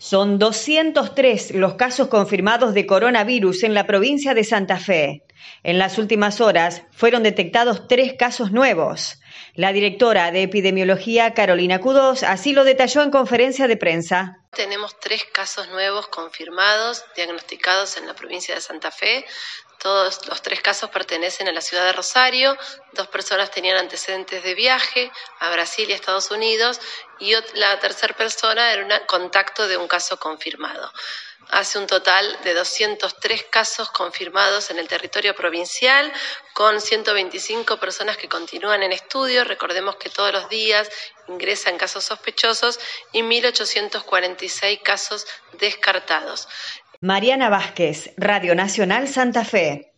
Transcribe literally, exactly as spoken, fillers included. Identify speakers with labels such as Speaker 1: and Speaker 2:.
Speaker 1: Son doscientos tres los casos confirmados de coronavirus en la provincia de Santa Fe. En las últimas horas fueron detectados tres casos nuevos. La directora de epidemiología, Carolina Cudós, así lo detalló en conferencia de prensa.
Speaker 2: Tenemos tres casos nuevos confirmados, diagnosticados en la provincia de Santa Fe. Todos los tres casos pertenecen a la ciudad de Rosario. Dos personas tenían antecedentes de viaje a Brasil y a Estados Unidos y la tercera persona era un contacto de un caso confirmado. Hace un total de doscientos tres casos confirmados en el territorio provincial, con ciento veinticinco personas que continúan en estudio. Recordemos que todos los días ingresan casos sospechosos y mil ochocientos cuarenta y seis casos descartados.
Speaker 1: Mariana Vázquez, Radio Nacional Santa Fe.